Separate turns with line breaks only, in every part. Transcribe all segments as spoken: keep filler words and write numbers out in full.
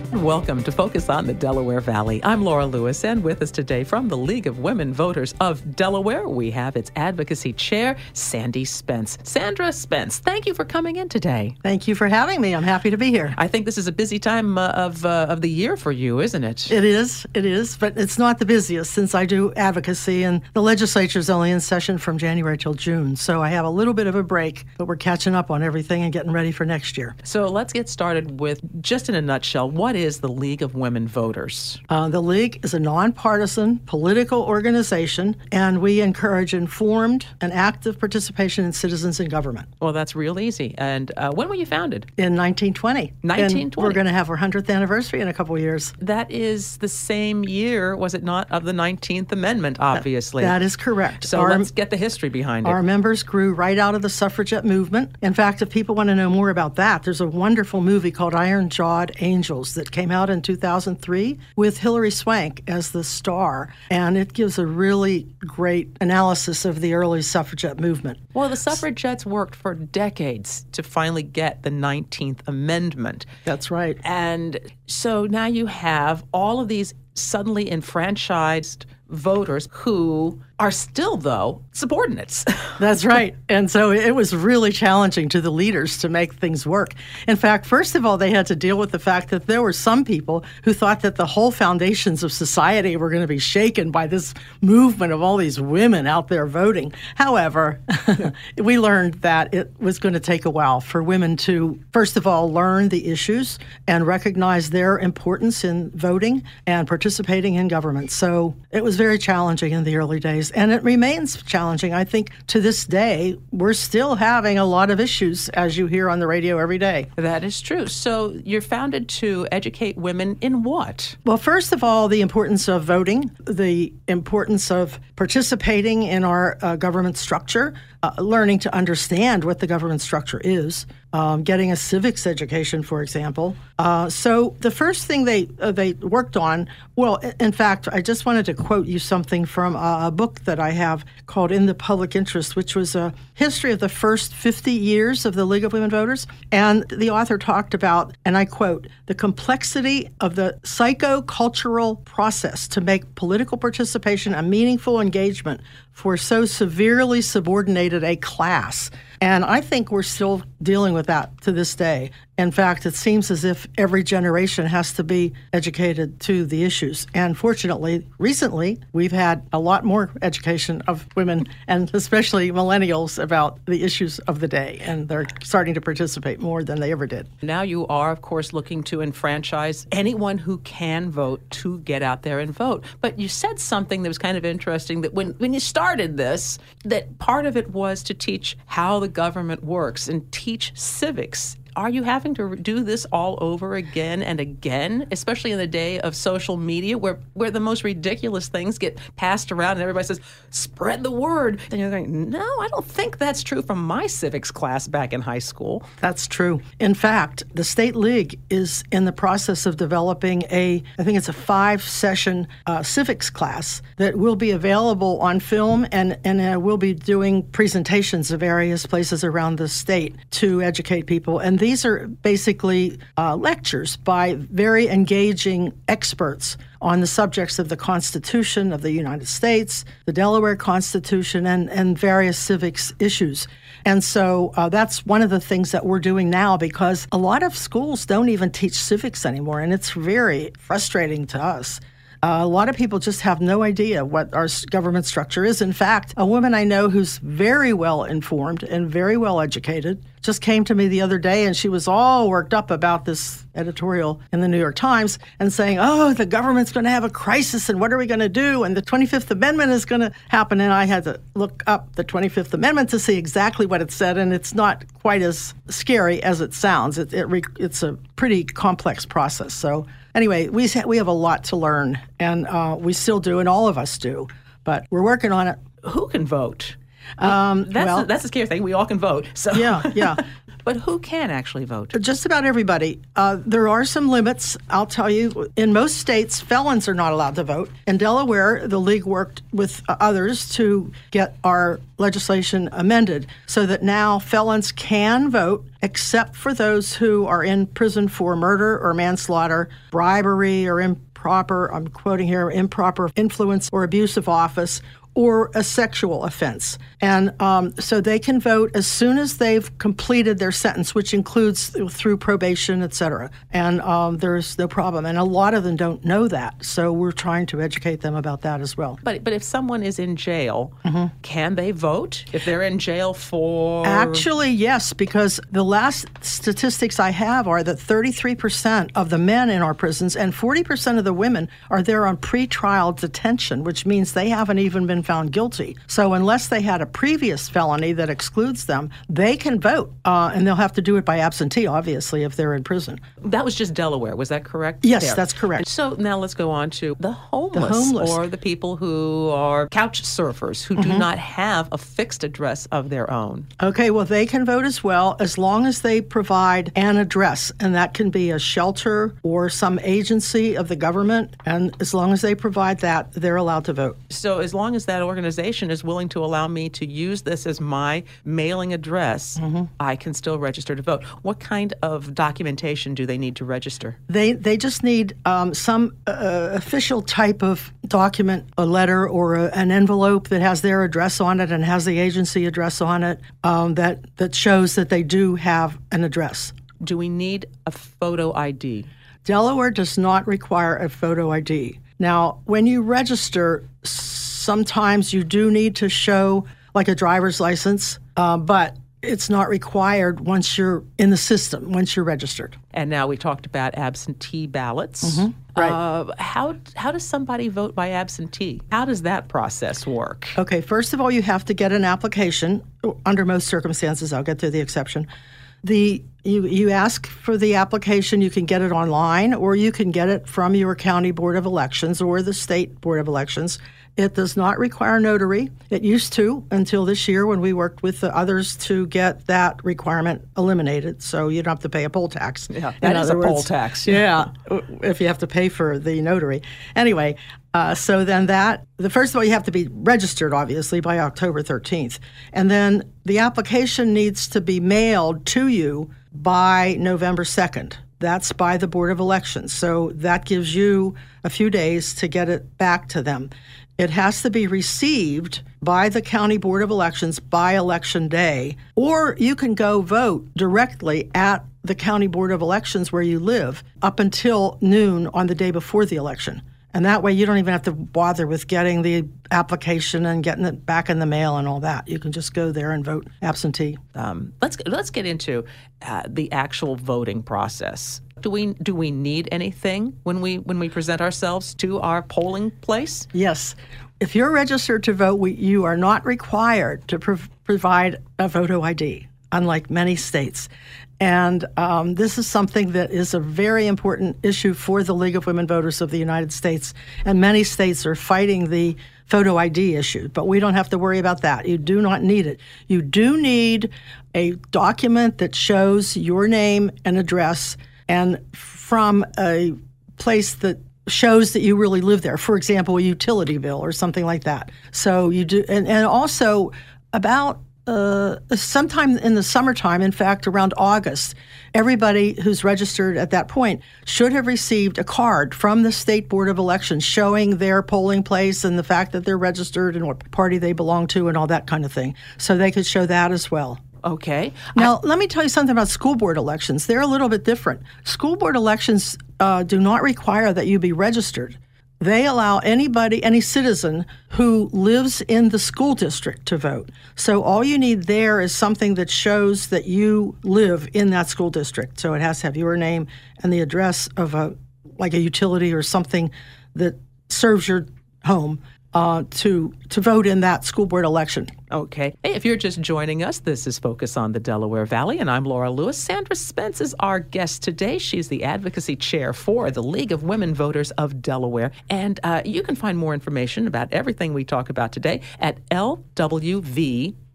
Welcome to Focus on the Delaware Valley. I'm Laura Lewis, and with us today from the League of Women Voters of Delaware, we have its Advocacy Chair, Sandy Spence. Sandra Spence, thank you for coming in today.
Thank you for having me. I'm happy to be here.
I think this is a busy time uh, of uh, of the year for you, isn't it?
It is. It is, but it's not the busiest since I do advocacy, and the legislature's only in session from January till June, so I have a little bit of a break, but we're catching up on everything and getting ready for next year.
So let's get started with, just in a nutshell, what is the League of Women Voters?
Uh, the League is a nonpartisan political organization, and we encourage informed and active participation in citizens in government.
Well, that's real easy. And uh, when were you founded?
In nineteen twenty.
nineteen twenty.
And we're going to have our one hundredth anniversary in a couple of years.
That is the same year, was it not, of the nineteenth Amendment, obviously?
That, that is correct.
So
our,
let's get the history behind it.
Our members grew right out of the suffragette movement. In fact, if people want to know more about that, there's a wonderful movie called Iron-Jawed Angels that came out in two thousand three with Hilary Swank as the star, and it gives a really great analysis of the early suffragette movement.
Well, the suffragettes worked for decades to finally get the nineteenth Amendment.
That's right.
And so now you have all of these suddenly enfranchised voters who are still, though, subordinates.
That's right. And so it was really challenging to the leaders to make things work. In fact, first of all, they had to deal with the fact that there were some people who thought that the whole foundations of society were going to be shaken by this movement of all these women out there voting. However, we learned that it was going to take a while for women to, first of all, learn the issues and recognize their importance in voting and participating in government. So it was very challenging in the early days. And it remains challenging. I think to this day, we're still having a lot of issues, as you hear on the radio every day.
That is true. So you're founded to educate women in what?
Well, first of all, the importance of voting, the importance of participating in our uh, government structure, uh, learning to understand what the government structure is, um, getting a civics education, for example. Uh, so the first thing they uh, they worked on, well, in fact, I just wanted to quote you something from a, a book that I have called In the Public Interest, which was a history of the first fifty years of the League of Women Voters. And the author talked about, and I quote, the complexity of the psychocultural process to make political participation a meaningful engagement for so severely subordinated a class. And I think we're still dealing with that to this day. In fact, it seems as if every generation has to be educated to the issues. And fortunately, recently, we've had a lot more education of women, and especially millennials, about the issues of the day. And they're starting to participate more than they ever did.
Now you are, of course, looking to enfranchise anyone who can vote to get out there and vote. But you said something that was kind of interesting, that when, when you started this, that part of it was to teach how the government works and teach civics. Are you having to do this all over again and again, especially in the day of social media where, where the most ridiculous things get passed around and everybody says, spread the word? And you're going, no, I don't think that's true from my civics class back in high school.
That's true. In fact, the State League is in the process of developing a, I think it's a five-session uh, civics class that will be available on film, and, and uh, we'll be doing presentations of various places around the state to educate people. And these are basically uh, lectures by very engaging experts on the subjects of the Constitution of the United States, the Delaware Constitution, and, and various civics issues. And so uh, that's one of the things that we're doing now, because a lot of schools don't even teach civics anymore, and it's very frustrating to us. Uh, a lot of people just have no idea what our government structure is. In fact, a woman I know who's very well informed and very well educated just came to me the other day, and she was all worked up about this editorial in the New York Times and saying, oh, the government's going to have a crisis, and what are we going to do? And the twenty-fifth Amendment is going to happen. And I had to look up the twenty-fifth Amendment to see exactly what it said, and it's not quite as scary as it sounds. It, it it's a pretty complex process. So anyway, we we have a lot to learn, and uh, we still do, and all of us do, but we're working on it.
Who can vote?
Um,
that's
well,
a, that's a scary thing. We all can vote. So
yeah, yeah.
But who can actually vote?
Just about everybody. Uh, there are some limits. I'll tell you, in most states, felons are not allowed to vote. In Delaware, the league worked with uh, others to get our legislation amended so that now felons can vote, except for those who are in prison for murder or manslaughter, bribery or improper, I'm quoting here, improper influence or abuse of office, or a sexual offense. And um, so they can vote as soon as they've completed their sentence, which includes through probation, et cetera. And um, there's no problem. And a lot of them don't know that. So we're trying to educate them about that as well.
But but if someone is in jail, mm-hmm. can they vote if they're in jail for...
Actually, yes, because the last statistics I have are that thirty-three percent of the men in our prisons and forty percent of the women are there on pretrial detention, which means they haven't even been found guilty. So unless they had a previous felony that excludes them, they can vote. Uh, and they'll have to do it by absentee, obviously, if they're in prison.
That was just Delaware. Was that correct?
Yes,
there?
That's correct.
So now let's go on to the homeless,
the homeless.
or the people who are couch surfers who mm-hmm. do not have a fixed address of their own.
Okay, well, they can vote as well as long as they provide an address. And that can be a shelter or some agency of the government. And as long as they provide that, they're allowed to vote.
So as long as that organization is willing to allow me to use this as my mailing address, mm-hmm. I can still register to vote. What kind of documentation do they need to register?
They they just need um, some uh, official type of document, a letter or a, an envelope that has their address on it and has the agency address on it um, that, that shows that they do have an address.
Do we need a photo I D?
Delaware does not require a photo I D. Now, when you register, sometimes you do need to show like a driver's license, uh, but it's not required once you're in the system, once you're registered.
And now we talked about absentee ballots.
Mm-hmm. Right.
Uh, how how does somebody vote by absentee? How does that process work?
Okay, first of all, you have to get an application. Under most circumstances, I'll get to the exception. The you you ask for the application. You can get it online, or you can get it from your county board of elections or the state board of elections. It does not require notary. It used to until this year when we worked with the others to get that requirement eliminated, so you don't have to pay a poll tax.
Yeah, that is a
words,
poll tax.
Yeah, if you have to pay for the notary. Anyway, uh, so then that, the first of all, you have to be registered, obviously, by October thirteenth. And then the application needs to be mailed to you by November second. That's by the Board of Elections. So that gives you a few days to get it back to them. It has to be received by the County Board of Elections by Election Day, or you can go vote directly at the County Board of Elections where you live up until noon on the day before the election. And that way you don't even have to bother with getting the application and getting it back in the mail and all that. You can just go there and vote absentee.
Um, let's let's get into uh, the actual voting process. Do we do we need anything when we when we present ourselves to our polling place?
Yes. If you're registered to vote, we, you are not required to prov- provide a photo I D, unlike many states. And um, this is something that is a very important issue for the League of Women Voters of the United States. And many states are fighting the photo I D issue, but we don't have to worry about that. You do not need it. You do need a document that shows your name and address and from a place that shows that you really live there. For example, a utility bill or something like that. So you do, and, and also about Uh, sometime in the summertime, in fact, around August, everybody who's registered at that point should have received a card from the State Board of Elections showing their polling place and the fact that they're registered and what party they belong to and all that kind of thing. So they could show that as well.
Okay.
Now,
I-
let me tell you something about school board elections. They're a little bit different. School board elections uh, do not require that you be registered. They allow anybody, any citizen who lives in the school district to vote. So all you need there is something that shows that you live in that school district. So it has to have your name and the address of a, like a utility or something that serves your home uh, to to vote in that school board election.
Okay. Hey, if you're just joining us, this is Focus on the Delaware Valley, and I'm Laura Lewis. Sandra Spence is our guest today. She's the advocacy chair for the League of Women Voters of Delaware. And uh, you can find more information about everything we talk about today at L W V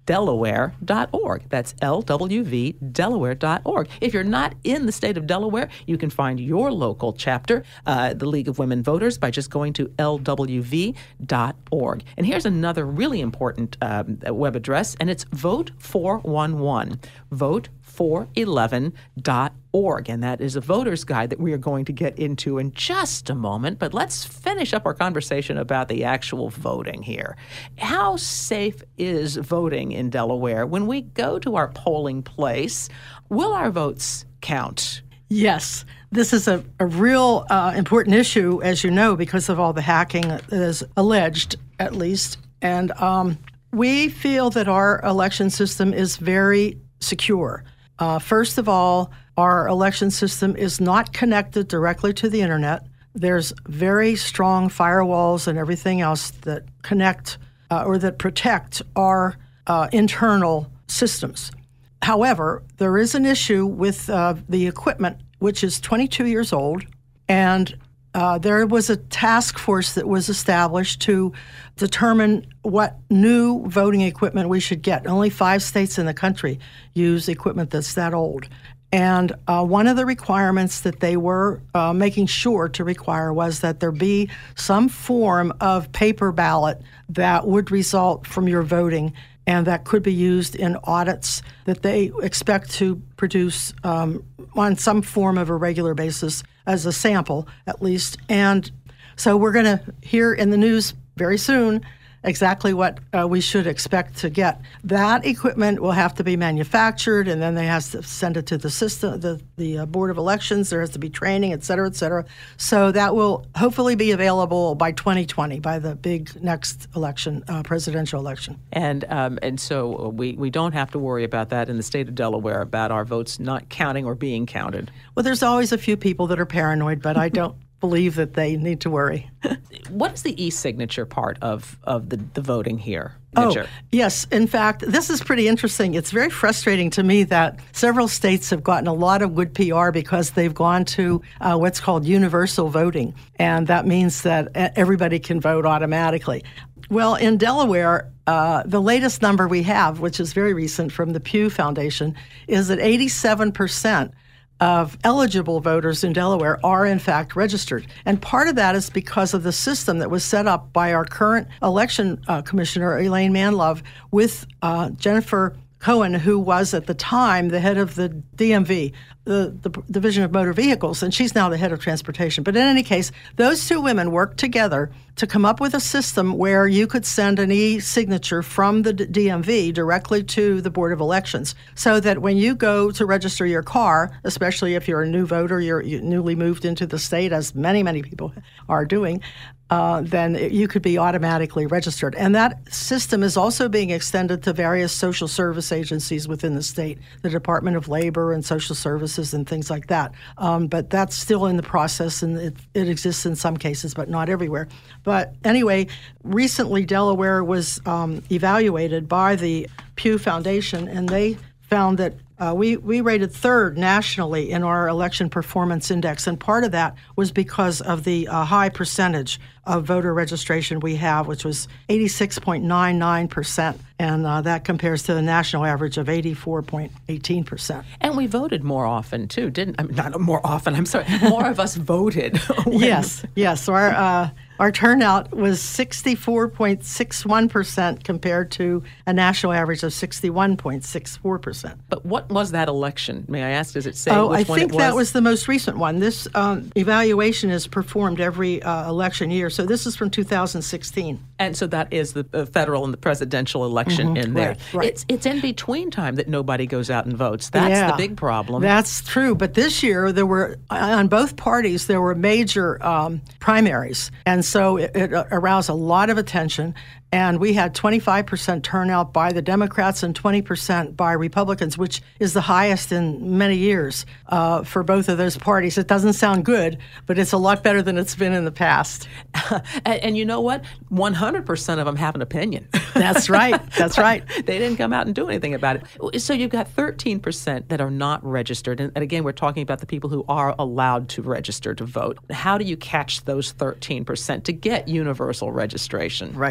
delaware dot org. That's L W V delaware dot org. If you're not in the state of Delaware, you can find your local chapter, uh, the League of Women Voters, by just going to L W V dot org. And here's another really important um, web address, and it's vote four one one. vote four eleven dot org. And that is a voter's guide that we are going to get into in just a moment. But let's finish up our conversation about the actual voting here. How safe is voting in Delaware? When we go to our polling place, will our votes count?
Yes. This is a, a real uh, important issue, as you know, because of all the hacking that is alleged, at least. And um, we feel that our election system is very secure. Uh, first of all, our election system is not connected directly to the internet. There's very strong firewalls and everything else that connect uh, or that protect our uh, internal systems. However, there is an issue with uh, the equipment, which is twenty-two years old, and uh, there was a task force that was established to determine what new voting equipment we should get. Only five states in the country use equipment that's that old. And uh, one of the requirements that they were uh, making sure to require was that there be some form of paper ballot that would result from your voting and that could be used in audits that they expect to produce um, on some form of a regular basis as a sample, at least. And so we're going to hear in the news very soon exactly what uh, we should expect to get. That equipment will have to be manufactured, and then they have to send it to the system, the, the uh, Board of Elections. There has to be training, et cetera, et cetera. So that will hopefully be available by twenty twenty, by the big next election, uh, presidential election.
And um, and so we, we don't have to worry about that in the state of Delaware, about our votes not counting or being counted.
Well, there's always a few people that are paranoid, but I don't believe that they need to worry.
What is the e-signature part of, of the, the voting here?
Oh, yes. In fact, this is pretty interesting. It's very frustrating to me that several states have gotten a lot of good P R because they've gone to uh, what's called universal voting, and that means that everybody can vote automatically. Well, in Delaware, uh, the latest number we have, which is very recent from the Pew Foundation, is that eighty-seven percent of eligible voters in Delaware are, in fact, registered. And part of that is because of the system that was set up by our current election uh, commissioner, Elaine Manlove, with uh, Jennifer Cohen, who was at the time the head of the D M V, the, the Division of Motor Vehicles, and she's now the head of transportation. But in any case, those two women worked together to come up with a system where you could send an e-signature from the D M V directly to the Board of Elections, so that when you go to register your car, especially if you're a new voter, you're, you're newly moved into the state, as many, many people are doing, Uh, then you could be automatically registered. And that system is also being extended to various social service agencies within the state, the Department of Labor and Social Services and things like that. Um, but that's still in the process, and it, it exists in some cases, but not everywhere. But anyway, recently Delaware was um, evaluated by the Pew Foundation, and they found that Uh, we, we rated third nationally in our election performance index, and part of that was because of the uh, high percentage of voter registration we have, which was eighty-six point nine nine percent, and uh, that compares to the national average of eighty-four point one eight percent.
And we voted more often, too, didn't I mean, not more often, I'm sorry, more of us voted. When...
Yes, yes. So our, uh, our turnout was sixty-four point six one percent compared to a national average of sixty-one point six four percent.
But what was that election? May I ask, does it say
oh,
which
I
one
think
it was?
that was the most recent one. This um, evaluation is performed every uh, election year, so this is from two thousand sixteen.
And so that is the uh, federal and the presidential election
mm-hmm.
in there.
Right, right.
It's it's in between time that nobody goes out and votes. That's
yeah,
the big problem.
That's true. But this year, there were, on both parties, there were major um, primaries. And so it, it aroused a lot of attention. And we had twenty-five percent turnout by the Democrats and twenty percent by Republicans, which is the highest in many years uh, for both of those parties. It doesn't sound good, but it's a lot better than it's been in the past.
and, and you know what? one hundred percent of them have an opinion.
That's right. That's right.
They didn't come out and do anything about it. So you've got thirteen percent that are not registered. And, and again, we're talking about the people who are allowed to register to vote. How do you catch those thirteen percent to get universal registration?
Right. We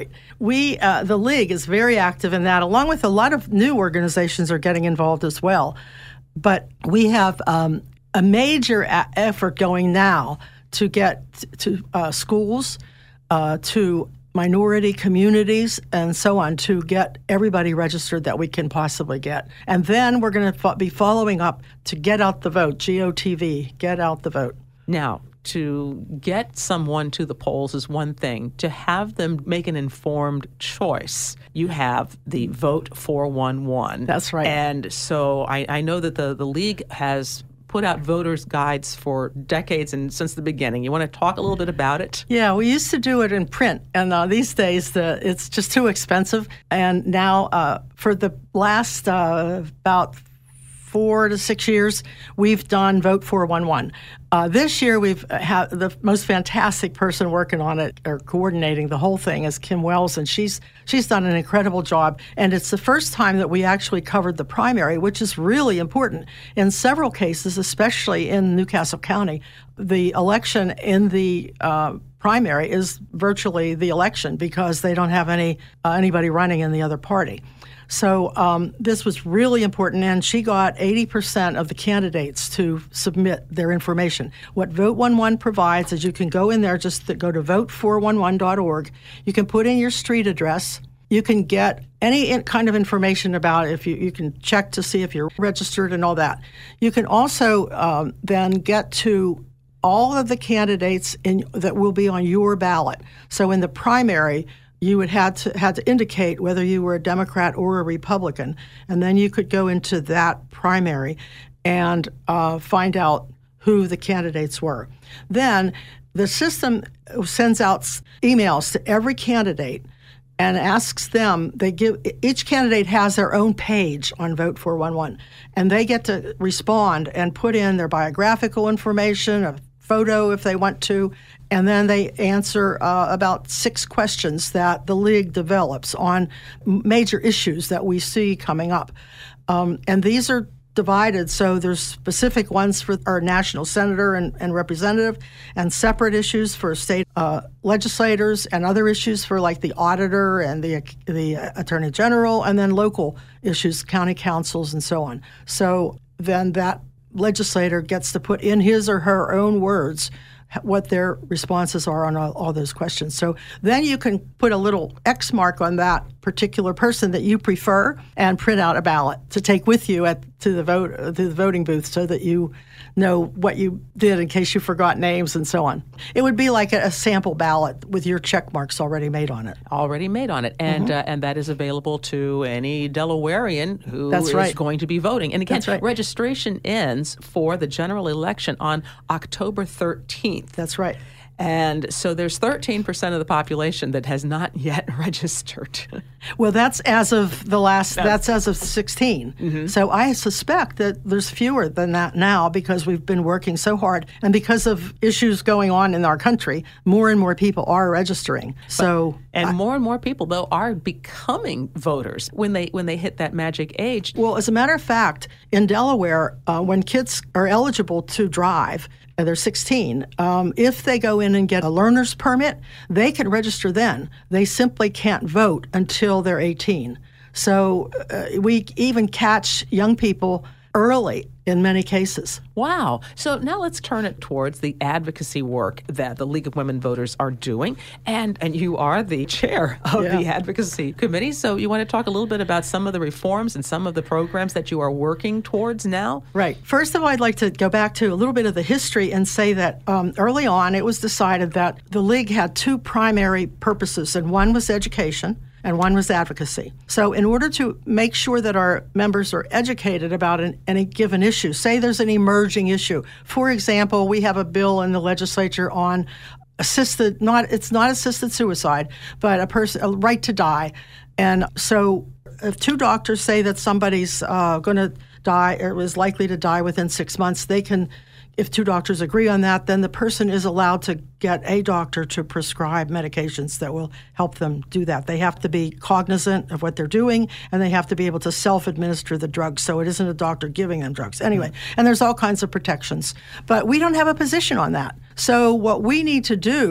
we, uh, the League is very active in that, along with a lot of new organizations are getting involved as well. But we have um, a major a- effort going now to get t- to uh, schools, uh, to minority communities, and so on, to get everybody registered that we can possibly get. And then we're going to fo- be following up to Get Out the Vote, G O T V, Get Out the Vote.
Now, to get someone to the polls is one thing. To have them make an informed choice, you have the Vote four one one.
That's right.
And so I, I know that the, the League has put out voters' guides for decades and since the beginning. You want to talk a little bit about it?
Yeah, we used to do it in print, and uh, these days the, it's just too expensive. And now uh, for the last uh, about four to six years, we've done Vote four one one. Uh, this year, we've had the most fantastic person working on it or coordinating the whole thing is Kim Wells, and she's she's done an incredible job. And it's the first time that we actually covered the primary, which is really important. In several cases, especially in Newcastle County, the election in the uh, primary is virtually the election because they don't have any uh, anybody running in the other party. So um, this was really important, and she got eighty percent of the candidates to submit their information. What Vote one one provides is you can go in there, just to go to vote four one one dot org. You can put in your street address. You can get any kind of information about it. If you, you can check to see if you're registered and all that. You can also um, then get to all of the candidates in, that will be on your ballot. So in the primary, you would have to had to indicate whether you were a Democrat or a Republican, and then you could go into that primary and uh, find out who the candidates were. Then the system sends out emails to every candidate and asks them, they give, each candidate has their own page on Vote four one one, and they get to respond and put in their biographical information, a photo if they want to, and then they answer uh, about six questions that the League develops on major issues that we see coming up. Um, and these are divided, so there's specific ones for our national senator and, and representative, and separate issues for state uh, legislators, and other issues for like the auditor and the the attorney general, and then local issues, county councils, and so on. So then that legislator gets to put in his or her own words what their responses are on all, all those questions. So then you can put a little X mark on that particular person that you prefer and print out a ballot to take with you at to the vote to the voting booth so that you know what you did in case you forgot names and so on. It would be like a, a sample ballot with your check marks already made on it.
Already made on it. And mm-hmm. uh, and that is available to any Delawarean who
That's
is
right.
going to be voting. And again,
That's right.
registration ends for the general election on October thirteenth.
That's right.
And so there's thirteen percent of the population that has not yet registered.
Well, that's as of the last, that's, that's as of sixteen. Mm-hmm. So I suspect that there's fewer than that now because we've been working so hard. And because of issues going on in our country, more and more people are registering. So,
but, And I, more and more people, though, are becoming voters when they when they hit that magic age.
Well, as a matter of fact, in Delaware, uh, when kids are eligible to drive, they're sixteen. Um, if they go in and get a learner's permit, they can register then. They simply can't vote until they're eighteen. So uh, we even catch young people early in many cases.
Wow. So now let's turn it towards the advocacy work that the League of Women Voters are doing. And and you are the chair of
yeah.
the advocacy committee. So you want to talk a little bit about some of the reforms and some of the programs that you are working towards now?
Right. First of all, I'd like to go back to a little bit of the history and say that um, early on it was decided that the League had two primary purposes, and one was education and one was advocacy. So in order to make sure that our members are educated about an, any given issue, say there's an emerging issue. For example, we have a bill in the legislature on assisted, not it's not assisted suicide, but a person, a right to die. And so if two doctors say that somebody's uh, going to die or is likely to die within six months, they can, if two doctors agree on that, then the person is allowed to get a doctor to prescribe medications that will help them do that. They have to be cognizant of what they're doing, and they have to be able to self-administer the drugs, so it isn't a doctor giving them drugs. Anyway, mm-hmm. and there's all kinds of protections. But we don't have a position on that. So what we need to do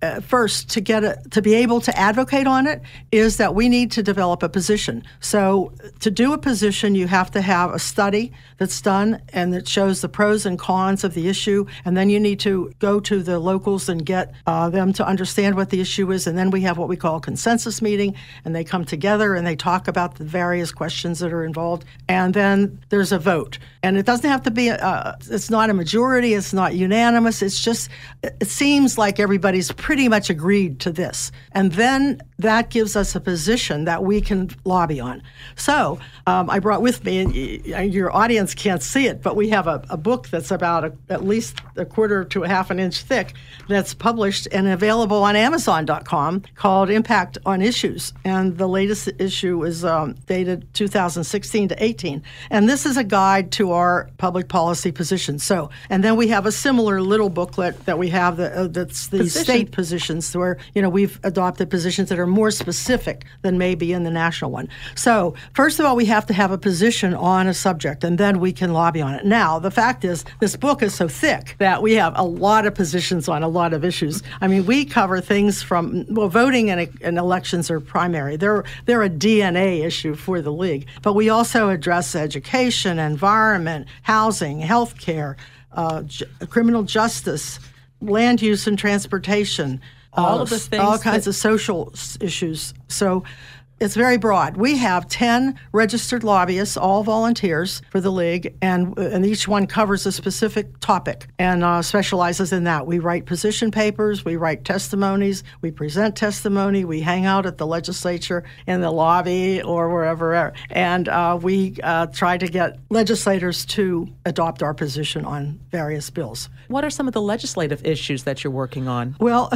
uh, first, to get a, to be able to advocate on it, is that we need to develop a position. So to do a position, you have to have a study that's done and that shows the pros and cons of the issue, and then you need to go to the locals and get uh, them to understand what the issue is, and then we have what we call a consensus meeting, and they come together and they talk about the various questions that are involved, and then there's a vote. And it doesn't have to be, a, it's not a majority, it's not unanimous, it's just, it seems like everybody's pretty much agreed to this. And then that gives us a position that we can lobby on. So um, I brought with me, and your audience can't see it, but we have a, a book that's about a, at least a quarter to a half an inch thick that's published and available on Amazon dot com called Impact on Issues. And the latest issue is um, dated two thousand sixteen to eighteen. And this is a guide to our public policy positions. So, and then we have a similar little booklet that we have that, uh, that's the Position. state positions, where, you know, we've adopted positions that are more specific than maybe in the national one. So first of all, we have to have a position on a subject, and then we can lobby on it. Now, the fact is, this book is so thick that we have a lot of positions on a lot of issues. I mean, we cover things from, well, voting and, and elections are primary. They're, they're a D N A issue for the League. But we also address education, environment, housing, health care, uh, j- criminal justice, land use and transportation,
all
uh,
of the things,
all kinds
that-
of social s- issues. So it's very broad. We have ten registered lobbyists, all volunteers for the League, and and each one covers a specific topic and uh, specializes in that. We write position papers, we write testimonies, we present testimony, we hang out at the legislature in the lobby or wherever, and uh, we uh, try to get legislators to adopt our position on various bills.
What are some of the legislative issues that you're working on?
Well,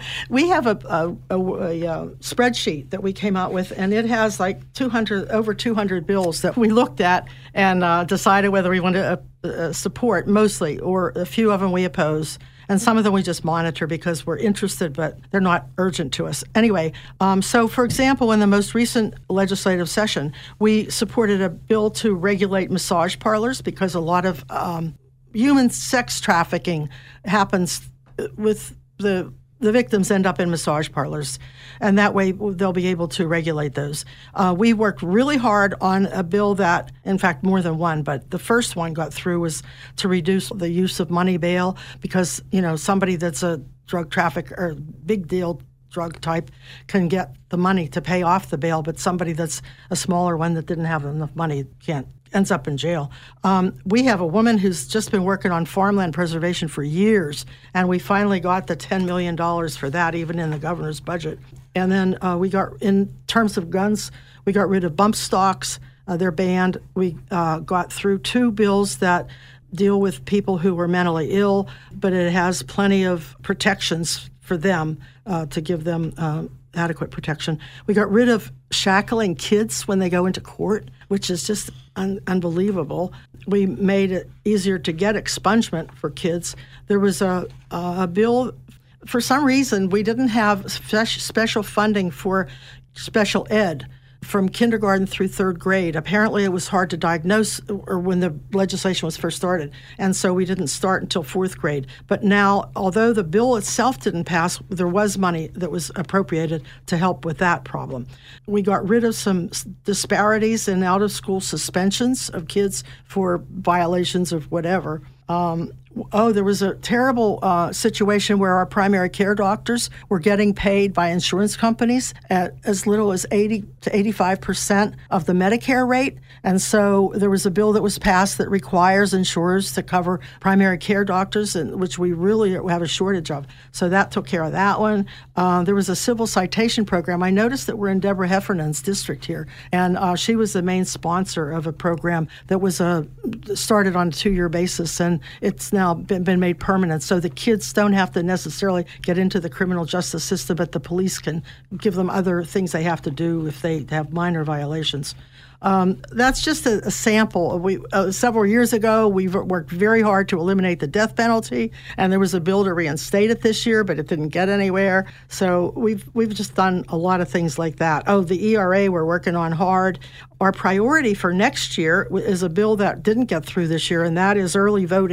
we have a, a, a, a, a spreadsheet that we came out with, and it has like two hundred, over two hundred bills that we looked at and uh, decided whether we want to uh, uh, support mostly, or a few of them we oppose. And some of them we just monitor because we're interested, but they're not urgent to us. Anyway, um, so for example, in the most recent legislative session, we supported a bill to regulate massage parlors because a lot of um, human sex trafficking happens with the the victims end up in massage parlors, and that way they'll be able to regulate those. Uh, we worked really hard on a bill that, in fact, more than one, but the first one got through was to reduce the use of money bail because, you know, somebody that's a drug trafficker or big deal drug type can get the money to pay off the bail, but somebody that's a smaller one that didn't have enough money can't, ends up in jail. Um, we have a woman who's just been working on farmland preservation for years, and we finally got the ten million dollars for that, even in the governor's budget. And then uh, we got, in terms of guns, we got rid of bump stocks. Uh, they're banned. We uh, got through two bills that deal with people who were mentally ill, but it has plenty of protections for them uh, to give them uh, adequate protection. We got rid of shackling kids when they go into court, which is just un- unbelievable. We made it easier to get expungement for kids. There was a, a bill, for some reason, we didn't have spe- special funding for special ed from kindergarten through third grade. Apparently it was hard to diagnose or when the legislation was first started, and so we didn't start until fourth grade. But now, although the bill itself didn't pass, there was money that was appropriated to help with that problem. We got rid of some disparities in out-of-school suspensions of kids for violations of whatever. Um, oh, there was a terrible uh, situation where our primary care doctors were getting paid by insurance companies at as little as eighty to eighty-five percent of the Medicare rate. And so there was a bill that was passed that requires insurers to cover primary care doctors, and, which we really have a shortage of. So that took care of that one. Uh, there was a civil citation program. I noticed that we're in Deborah Heffernan's district here, and uh, she was the main sponsor of a program that was uh, started on a two-year basis, and it's now been, been made permanent. So the kids don't have to necessarily get into the criminal justice system, but the police can give them other things they have to do if they have minor violations. Um, that's just a, a sample. We uh, several years ago, we worked very hard to eliminate the death penalty, and there was a bill to reinstate it this year, but it didn't get anywhere. So we've we've just done a lot of things like that. Oh, the E R A we're working on hard. Our priority for next year is a bill that didn't get through this year, and that is early voting.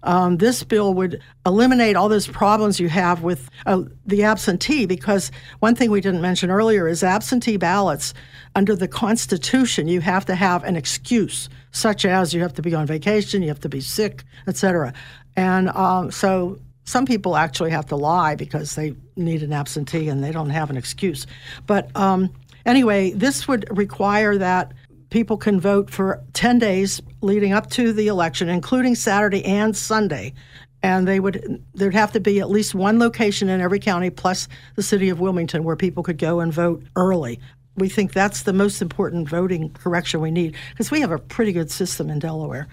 Um, this bill would eliminate all those problems you have with uh, the absentee, because one thing we didn't mention earlier is absentee ballots. Under the Constitution, you have to have an excuse, such as you have to be on vacation, you have to be sick, et cetera. And um, so some people actually have to lie because they need an absentee and they don't have an excuse. But um, anyway, this would require that people can vote for ten days leading up to the election, including Saturday and Sunday. And they would there'd have to be at least one location in every county, plus the city of Wilmington, where people could go and vote early. We think that's the most important voting correction we need, because we have a pretty good system in Delaware.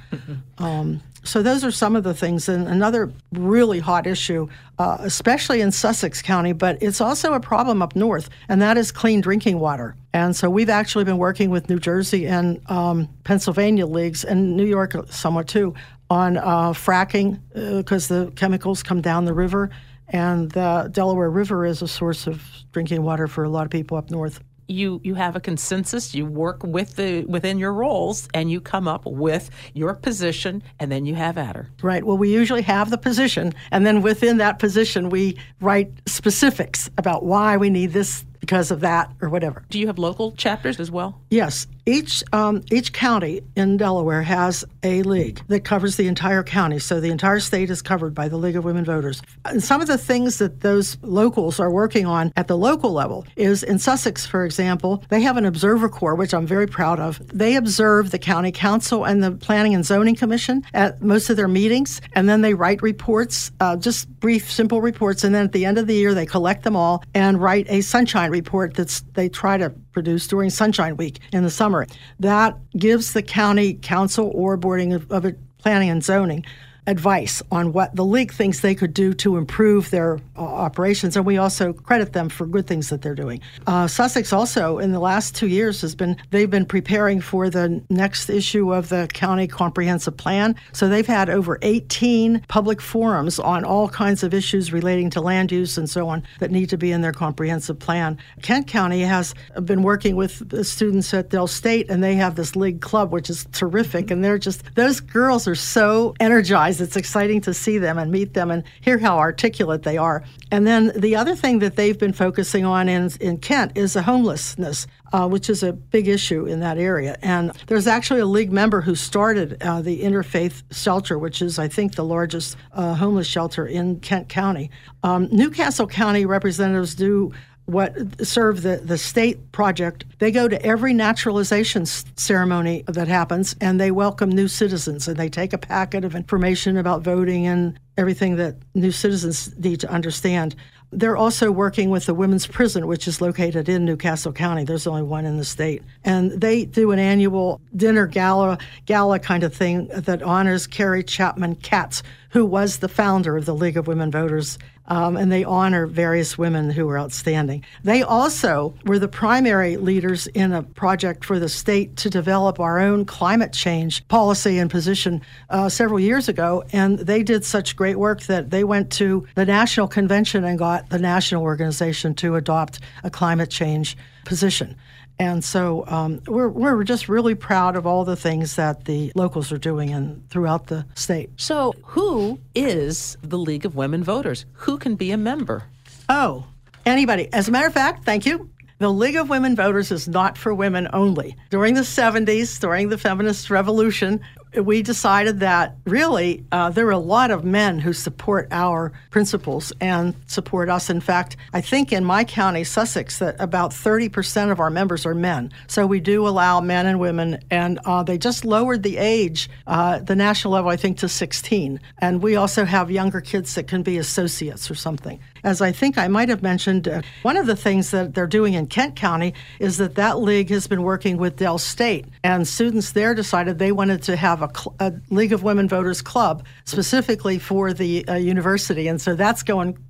um, so those are some of the things. And another really hot issue, uh, especially in Sussex County, but it's also a problem up north, and that is clean drinking water. And so we've actually been working with New Jersey and um, Pennsylvania leagues, and New York somewhat too, on uh, fracking, because uh, the chemicals come down the river, and the Delaware River is a source of drinking water for a lot of people up north.
You you have a consensus, you work with the within your roles, and you come up with your position, and then you have at her.
Right. Well, we usually have the position, and then within that position, we write specifics about why we need this because of that or whatever.
Do you have local chapters as well?
Yes. Each um, each county in Delaware has a league that covers the entire county, so the entire state is covered by the League of Women Voters. And some of the things that those locals are working on at the local level is, in Sussex, for example, they have an observer corps, which I'm very proud of. They observe the county council and the Planning and Zoning Commission at most of their meetings, and then they write reports, uh, just brief, simple reports, and then at the end of the year, they collect them all and write a sunshine report that's they try to produce during Sunshine Week in the summer. That gives the county council or boarding of, of planning and zoning advice on what the league thinks they could do to improve their uh, operations, and we also credit them for good things that they're doing. Uh, Sussex also, in the last two years, has been they've been preparing for the next issue of the county comprehensive plan. So they've had over eighteen public forums on all kinds of issues relating to land use and so on that need to be in their comprehensive plan. Kent County has been working with the students at Del State, and they have this league club, which is terrific, and they're just those girls are so energized. It's exciting to see them and meet them and hear how articulate they are. And then the other thing that they've been focusing on in, in Kent is the homelessness, uh, which is a big issue in that area. And there's actually a league member who started uh, the Interfaith Shelter, which is, I think, the largest uh, homeless shelter in Kent County. Um, Newcastle County representatives do what serve the, the state project. They go to every naturalization ceremony that happens, and they welcome new citizens, and they take a packet of information about voting and everything that new citizens need to understand. They're also working with the women's prison, which is located in Newcastle County. There's only one in the state. And they do an annual dinner gala, gala kind of thing that honors Carrie Chapman Katz, who was the founder of the League of Women Voters. Um, and they honor various women who were outstanding. They also were the primary leaders in a project for the state to develop our own climate change policy and position uh, several years ago, and they did such great work that they went to the national convention and got the national organization to adopt a climate change position. And so um, we're we're just really proud of all the things that the locals are doing and throughout the state.
So who is the League of Women Voters? Who can be a member?
Oh, anybody. As a matter of fact, thank you. The League of Women Voters is not for women only. During the seventies, during the feminist revolution, we decided that really uh, there are a lot of men who support our principles and support us. In fact, I think in my county, Sussex, that about thirty percent of our members are men. So we do allow men and women, and uh, they just lowered the age, uh, the national level, I think, to sixteen. And we also have younger kids that can be associates or something. As I think I might have mentioned, uh, one of the things that they're doing in Kent County is that that league has been working with Del State, and students there decided they wanted to have a, cl- a League of Women Voters club specifically for the uh, university, and so that's going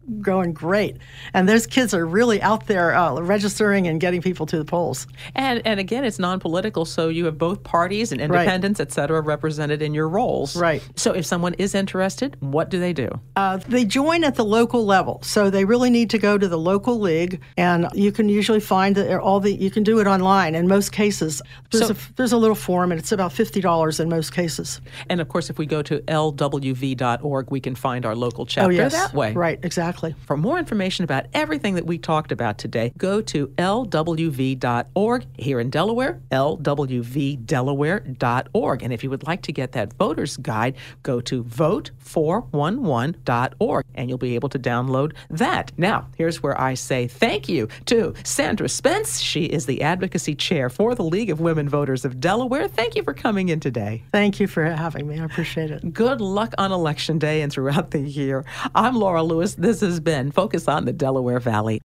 going great. And those kids are really out there uh, registering and getting people to the polls.
And and again, it's non-political, so you have both parties and independents, right. et cetera, represented in your roles.
Right.
So if someone is interested, what do they do?
Uh, they join at the local level. So they really need to go to the local league, and you can usually find that all the, you can do it online in most cases. There's,
so,
a, there's a little form, and it's about fifty dollars in most cases.
And of course, if we go to L W V dot org, we can find our local chapter
oh, yes.
that way.
Right, exactly.
For more information about everything that we talked about today, go to L W V dot org. Here in Delaware, L W V Delaware dot org. And if you would like to get that voter's guide, go to vote four one one dot org, and you'll be able to download that. Now, here's where I say thank you to Sandra Spence. She is the Advocacy Chair for the League of Women Voters of Delaware. Thank you for coming in today.
Thank you for having me. I appreciate it.
Good luck on Election Day and throughout the year. I'm Laura Lewis. This has been Focus on the Delaware Valley.